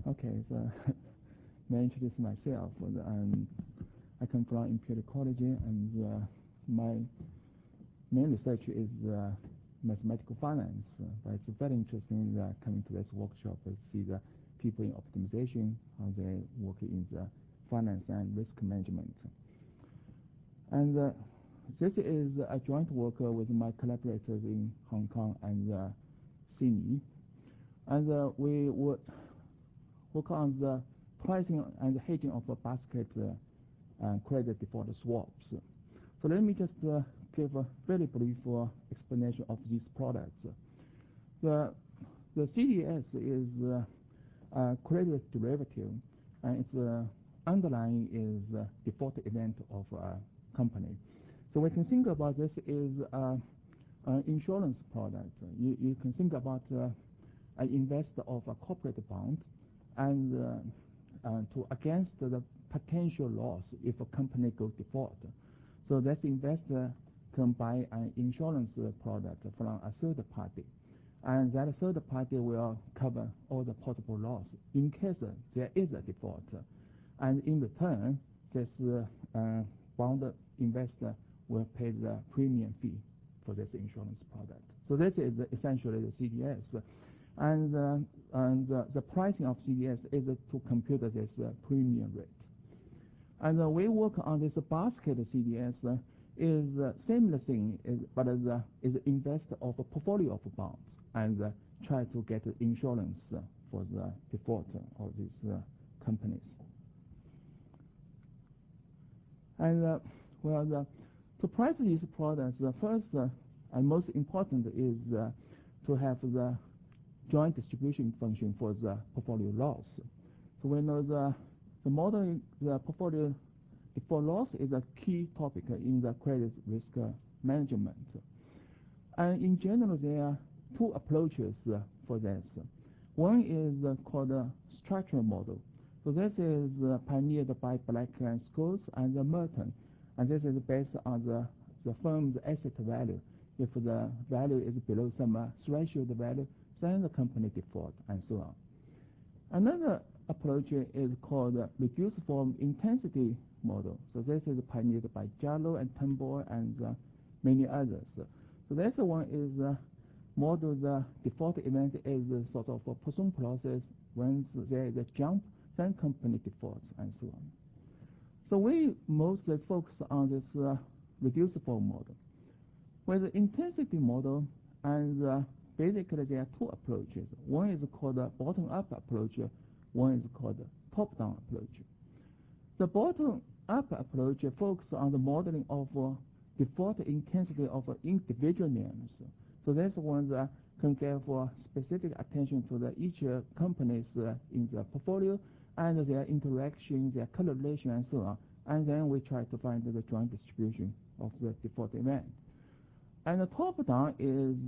Okay, so may I introduce myself? I come from Imperial College, and my main research is mathematical finance. But it's very interesting coming to this workshop to see the people in optimization, how they work in the finance and risk management. And this is a joint work with my collaborators in Hong Kong and Sydney. And we would work on the pricing and hedging of a basket credit default swaps. So let me just give a very brief explanation of these products. The CDS is a credit derivative, and its underlying is default event of a company. So we can think about this is an insurance product. You can think about an investor of a corporate bond and to against the potential loss if a company goes default. So that investor can buy an insurance product from a third party, and that third party will cover all the possible loss in case there is a default. And in return, this bond investor will pay the premium fee for this insurance product. So this is essentially the CDS. And the pricing of CDS is to compute this premium rate. And we work on this basket CDS is similar thing, but is investor of a portfolio of bonds and try to get insurance for the default of these companies. And to price these products, the first and most important is to have the joint distribution function for the portfolio loss. So we know the modeling the portfolio default loss is a key topic in the credit risk management. And in general, there are two approaches for this. One is called a structural model. So this is pioneered by Black and Scholes and Merton, and this is based on the firm's asset value. If the value is below some threshold value, then the company default, and so on. Another approach is called reduced form intensity model. So this is pioneered by Jallow and Turnbull and many others. So this one is model the default event is sort of a Poisson process. When there is a jump, then company defaults, and so on. So we mostly focus on this reduced form model. With the intensity model, and basically there are two approaches. One is called a bottom-up approach, one is called a top-down approach. The bottom-up approach focuses on the modeling of default intensity of individual names. So this one can give specific attention to each companies in the portfolio and their interaction, their correlation, and so on. And then we try to find the joint distribution of the default event. And the top-down is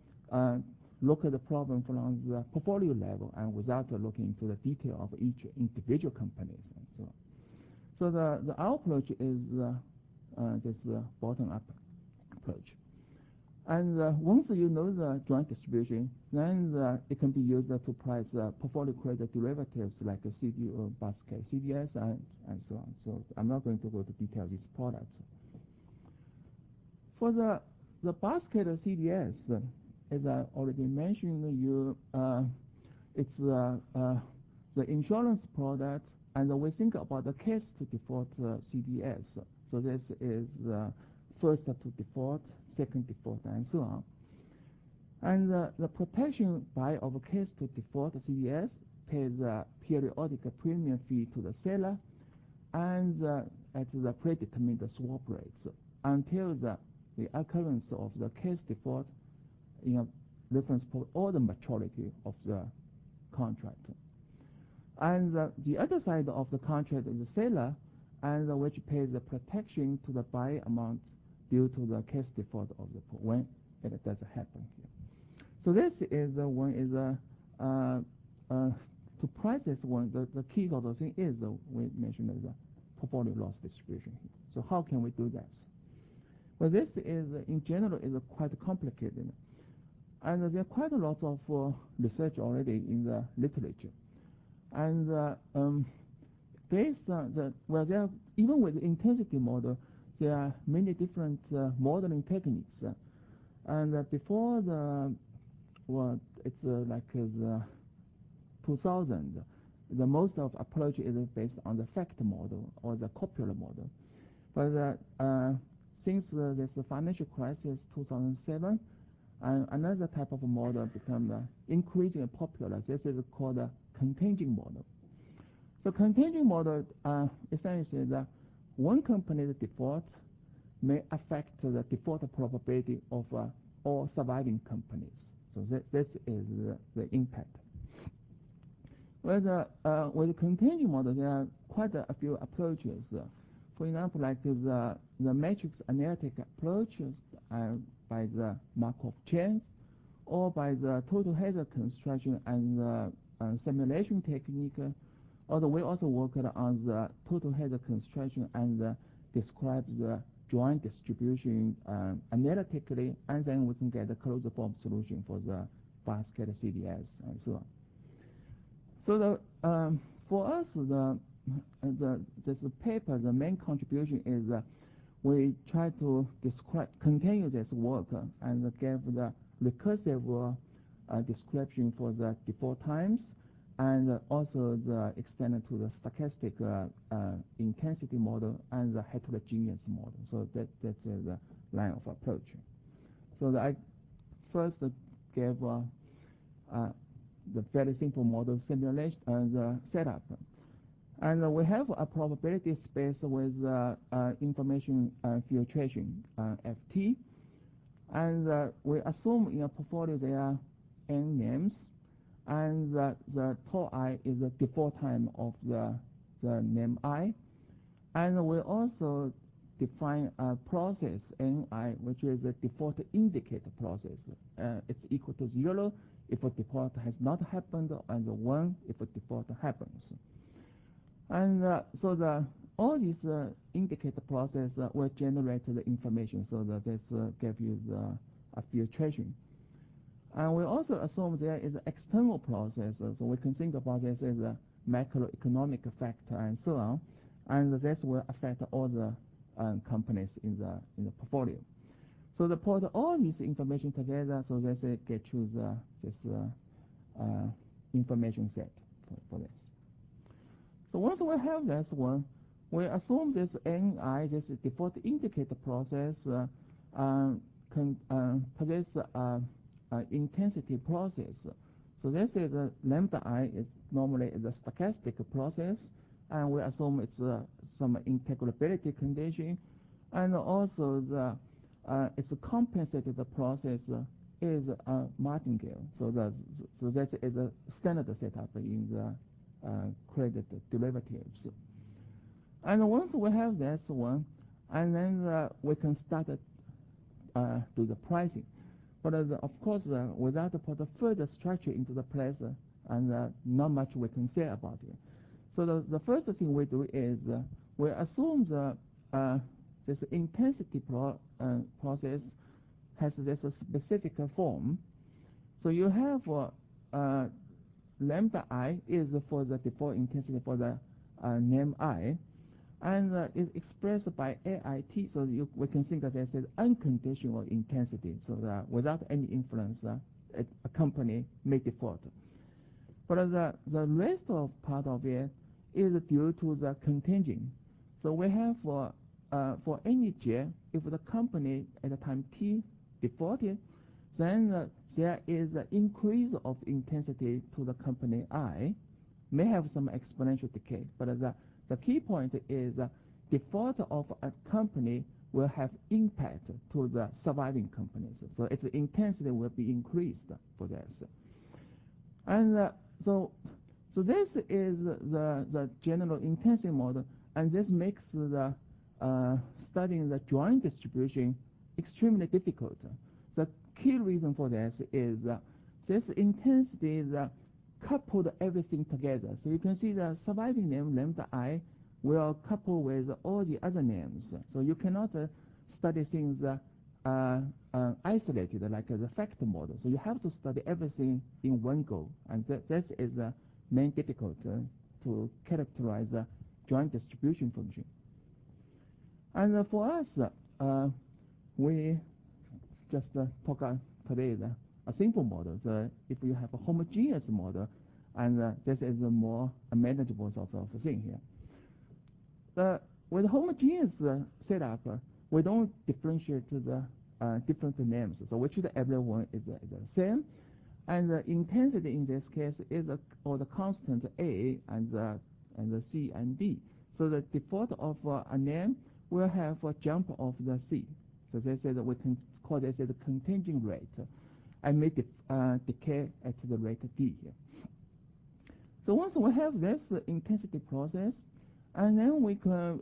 look at the problem from the portfolio level and without looking into the detail of each individual companies and so on. So our approach is this bottom-up approach. And once you know the joint distribution, then it can be used to price portfolio credit derivatives like a CD or basket CDS and so on. So I'm not going to go to detail these products. For the basket CDS, as I already mentioned, it's the insurance product, and we think about the case to default CDS. So this is first to default, second default, and so on. And the protection buy of a case to default CDS pays a periodic premium fee to the seller, and at the predetermined swap rates until the occurrence of the case default in a reference for all the maturity of the contract. And the other side of the contract is the seller, and which pays the protection to the buy amount due to the case default of the when it does happen here. So this is one is to price this one. The key sort of thing is we mentioned as a portfolio loss distribution here. So how can we do that? Well, this is in general is quite complicated, and there are quite a lot of research already in the literature. And based on even with the intensity model, there are many different modeling techniques. And before it's like the 2000, the most of approach is based on the factor model or the copula model. But since this financial crisis 2007, another type of model become increasingly popular. This is called a contingent model. So contingent model essentially that one company's default may affect the default probability of all surviving companies. So this is the impact. With the contingent model, there are quite a few approaches. For example, like the matrix analytic approaches by the Markov chains, or by the total hazard construction and simulation technique. Although we also worked on the total hazard construction and describe the joint distribution analytically, and then we can get a closed form solution for the basket CDS and so on. So for us, this paper, the main contribution is we try to continue this work and give the recursive description for the default times, and also the extended to the stochastic intensity model and the heterogeneous model. So that's the line of approach. So I first gave the very simple model simulation and the setup. And we have a probability space with information filtration, FT. And we assume in a portfolio there are n names, and the tau I is the default time of the name I. And we also define a process Ni, which is a default indicator process. It's equal to 0 if a default has not happened, and 1 if a default happens. And so all these indicator process will generate the information, so that this gives you a filtration. And we also assume there is an external process, so we can think about this as a macroeconomic factor and so on, and this will affect all the companies in the portfolio. So they put all this information together, so they get you this information set for this. So once we have this one, we assume this Ni, this default indicator process, possess intensity process. So this is lambda I is normally the stochastic process, and we assume it's some integrability condition, and also it's a compensated process is martingale. So that is a standard setup in the credit derivatives. And once we have this one, and then we can start to do the pricing. But of course, without put further structure into the place, and not much we can say about it. So the first thing we do is we assume this intensity process has this specific form. So you have lambda I is for the default intensity for the name I, and is expressed by AIT. So we can think of this as unconditional intensity. So that without any influence, a company may default. But the rest of part of it is due to the contingent. So we have for any j, if the company at the time t defaulted, then there is an increase of intensity to the company I, may have some exponential decay. But the key point is default of a company will have impact to the surviving companies. So its intensity will be increased for this. And so this is the general intensity model, and this makes the studying the joint distribution extremely difficult. The key reason for this is this intensity is coupled everything together. So you can see the surviving name lambda I will couple with all the other names. So you cannot study things isolated like the factor model. So you have to study everything in one go, and this is main difficult to characterize the joint distribution function. And for us, we just talk today a simple model. So if you have a homogeneous model, and this is a more manageable sort of thing here. With homogeneous setup, we don't differentiate the different names. So we treat everyone is the same. And the intensity in this case is or the constant A and the C and D. So the default of a name will have a jump of the C. So they say that we can call this the contingent rate, and may decay at the rate D here. So once we have this intensity process, and then we can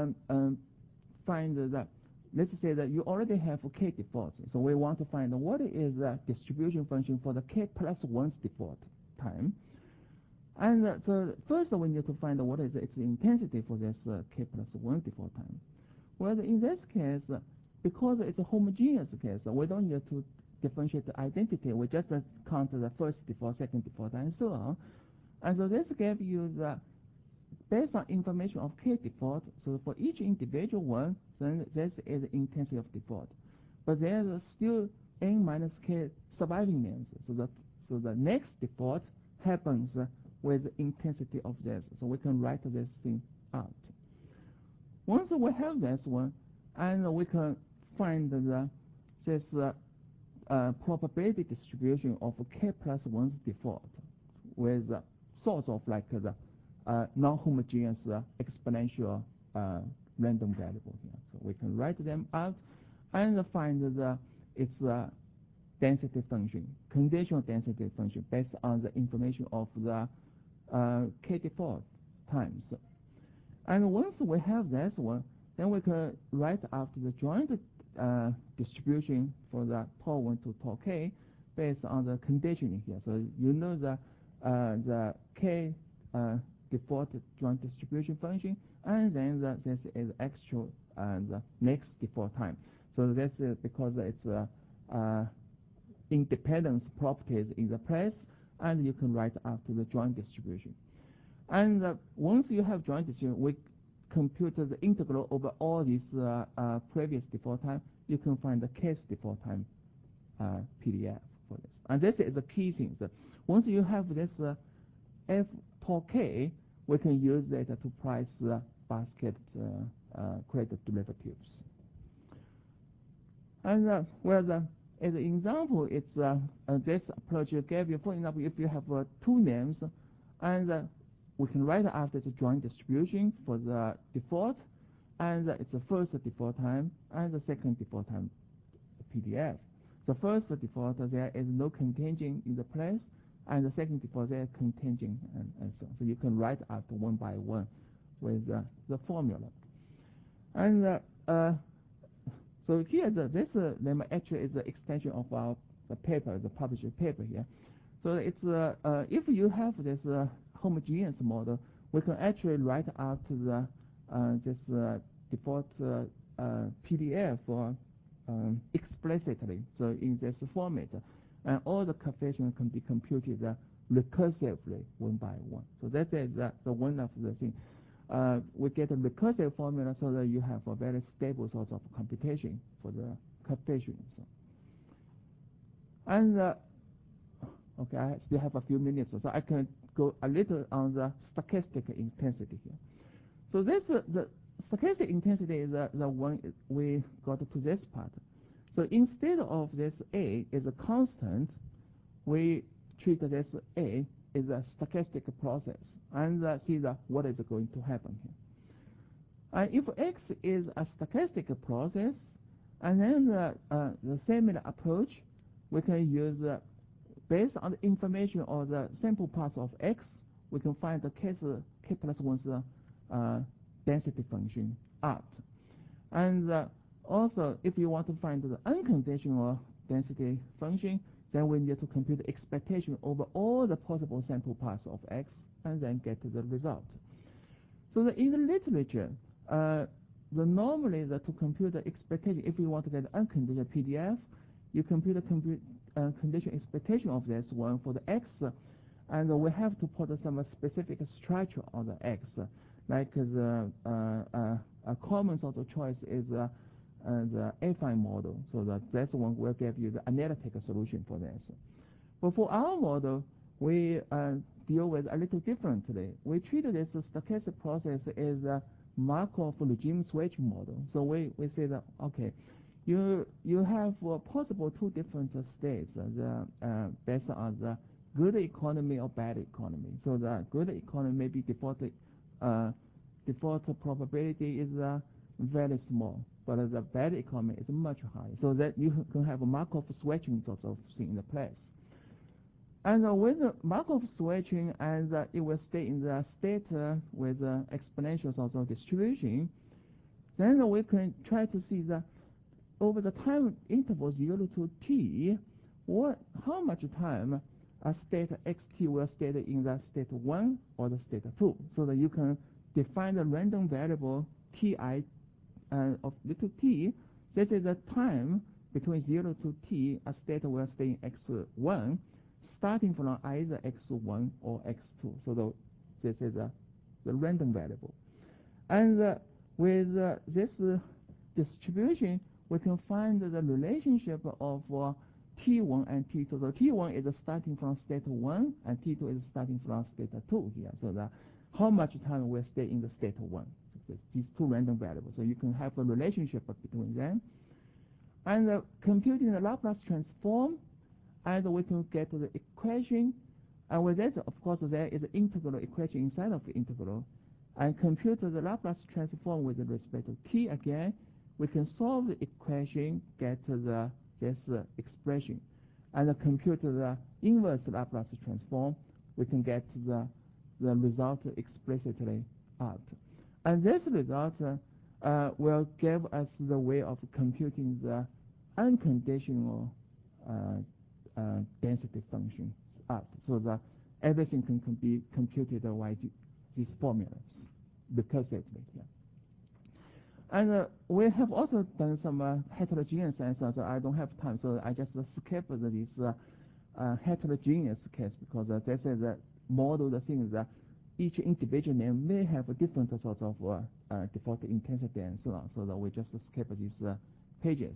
find that, let's say that you already have K defaults. So we want to find what is the distribution function for the K plus 1's default time. And so first we need to find what is its intensity for this K plus 1 default time. Well, in this case, because it's a homogeneous case, we don't need to differentiate the identity. We just count the first default, second default, and so on. And so this gives you the, based on information of K default, so for each individual one, then this is the intensity of default. But there's still N minus K surviving names. So the next default happens with the intensity of this. So we can write this thing out. Once we have this one, and we can find this probability distribution of K plus 1's default with sort of like the non-homogeneous exponential random variable here. So we can write them out and find its density function, conditional density function, based on the information of the K default times. And once we have this one, then we can write out the joint distribution for the tau 1 to tau k based on the conditioning here. So you know the K default joint distribution function, and then this is actual the next default time. So this is because it's independence properties in the place, and you can write out the joint distribution. And once you have joint distribution, we compute the integral over all these previous default time. You can find the case default time PDF for this. And this is the key thing. So once you have this F tau k, we can use it to price basket credit derivatives. And as an example, it's this approach gave you, for example, if you have two names, and we can write out the joint distribution for the default, and it's the first default time and the second default time PDF. The first default, there is no contingent in the place, and the second default, there is contingent, and so on. So you can write out one by one with the formula. And so here, this lemma actually is the extension of our paper, the published paper here. So it's if you have this homogeneous model, we can actually write out the this default PDF explicitly, so in this format, and all the coefficients can be computed recursively one by one. So that is the one of the things. We get a recursive formula so that you have a very stable sort of computation for the coefficients. And okay, I still have a few minutes, so I can go a little on the stochastic intensity here. So this the stochastic intensity is the one we got to this part. So instead of this A is a constant, we treat this A as a stochastic process and see what is going to happen here. And if X is a stochastic process, and then the similar approach, we can use based on the information of the sample parts of X, we can find the K plus 1's density function out. And also, if you want to find the unconditional density function, then we need to compute the expectation over all the possible sample parts of X and then get the result. So in the literature, normally to compute the expectation, if you want to get unconditional PDF, you compute the condition expectation of this one for the X, and we have to put some specific structure on the X, like a common sort of choice is the affine model, so that's one will give you the analytical solution for this. But for our model, we deal with a little differently. We treat this stochastic process as a Markov regime switching model. So we say that, okay, you have possible two different states based on the good economy or bad economy. So the good economy maybe default probability is very small, but the bad economy is much higher. So that you can have a Markov switching sort of thing in the place. And with the Markov switching, and it will stay in the state with exponential sort of distribution, then we can try to see that over the time interval 0 to t, how much time a state xt will stay in the state 1 or the state 2, so that you can define the random variable ti of little t. This is the time between 0 to t a state will stay in x1, starting from either x1 or x2. So this is the random variable. And with this distribution, we can find the relationship of T1 and T2. So T1 is starting from state 1, and T2 is starting from state 2 here. So that how much time will stay in the state 1. These two random variables. So you can have a relationship between them. And computing the Laplace transform, and we can get the equation. And with that, of course, there is an integral equation inside of the integral. And compute the Laplace transform with respect to t again. We can solve the equation, get this expression, and compute the inverse Laplace transform. We can get the result explicitly out. And this result will give us the way of computing the unconditional density function out, so that everything can be computed by these formulas recursively. Yeah. And we have also done some heterogeneous answers. So I don't have time, so I just skip this heterogeneous case, because this is a model. The thing is that each individual name may have a different sort of default intensity and so on. So that we just skip these pages.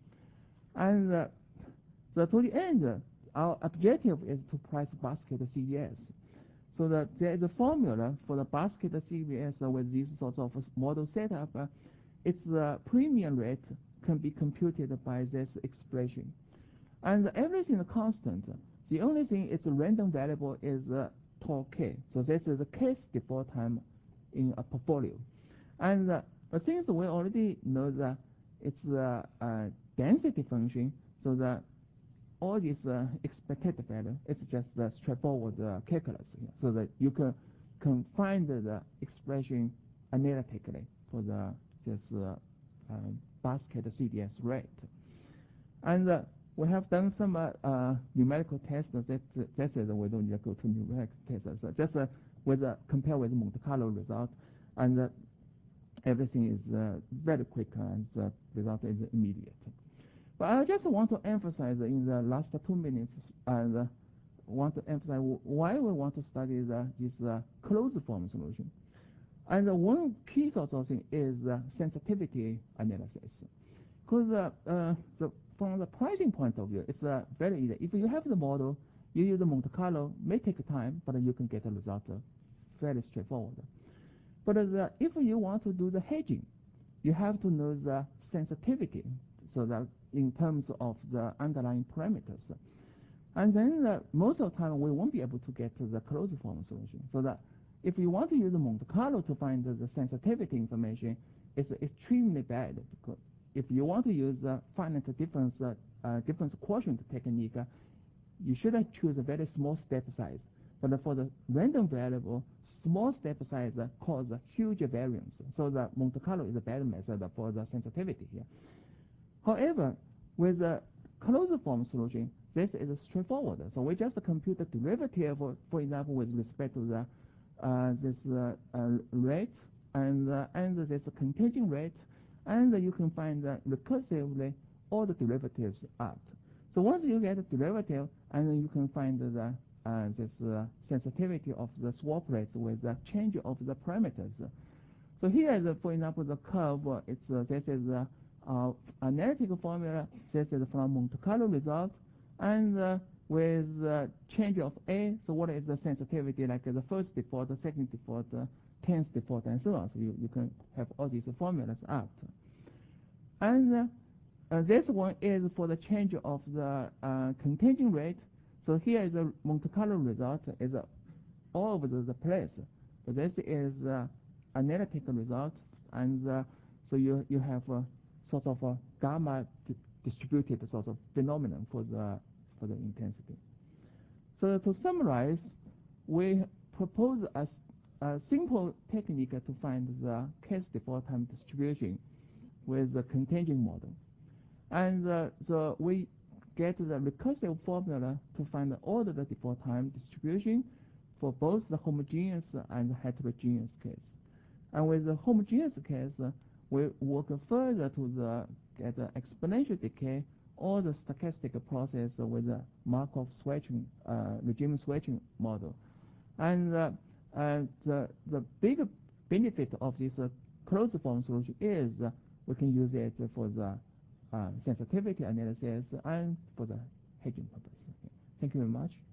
And so to the end, our objective is to price basket CVS. So that there is a formula for the basket CVS with this sort of model setup. Its premium rate can be computed by this expression. And everything is constant. The only thing is the random variable is tau k. So this is the case default time in a portfolio. And the things we already know that it's the density function, so that all these expected value, it's just the straightforward calculus here, so that you can find the expression analytically for this basket CDS rate. And we have done some numerical tests. That is, we don't need to go to numerical tests. So just compare with Monte Carlo result, and everything is very quick, and the result is immediate. But I just want to emphasize in the last 2 minutes, and want to emphasize why we want to study this closed form solution. And one key sort of thing is sensitivity analysis. Because from the pricing point of view, it's very easy. If you have the model, you use the Monte Carlo, may take time, but you can get a result fairly straightforward. But if you want to do the hedging, you have to know the sensitivity, so that in terms of the underlying parameters. And then most of the time we won't be able to get to the closed form solution. So that if you want to use Monte Carlo to find the sensitivity information, it's extremely bad. Because if you want to use finite difference quotient technique, you should choose a very small step size. But for the random variable, small step size cause a huge variance. So the Monte Carlo is a bad method for the sensitivity here. However, with the closed form solution, this is straightforward. So we just compute the derivative, for example, with respect to the this rate and this contingent rate, and you can find recursively all the derivatives out. So once you get the derivative, and then you can find the this sensitivity of the swap rates with the change of the parameters. So here is, for example, the curve. This is analytical formula. This is from Monte Carlo result, and with change of A. So what is the sensitivity, like the first default, the second default, 10th default, and so on. So you can have all these formulas up. And this one is for the change of the contagion rate. So here is a Monte Carlo result, is all over the place. So this is analytical result, and so you have a sort of a gamma distributed sort of phenomenon for the intensity. So to summarize, we propose a simple technique to find the case default time distribution with the contagion model. And we get the recursive formula to find the ordered default time distribution for both the homogeneous and heterogeneous case. And with the homogeneous case, we work further to get the exponential decay or the stochastic process with the Markov switching, regime switching model. And the big benefit of this closed form solution is we can use it for the sensitivity analysis and for the hedging purpose. Okay. Thank you very much.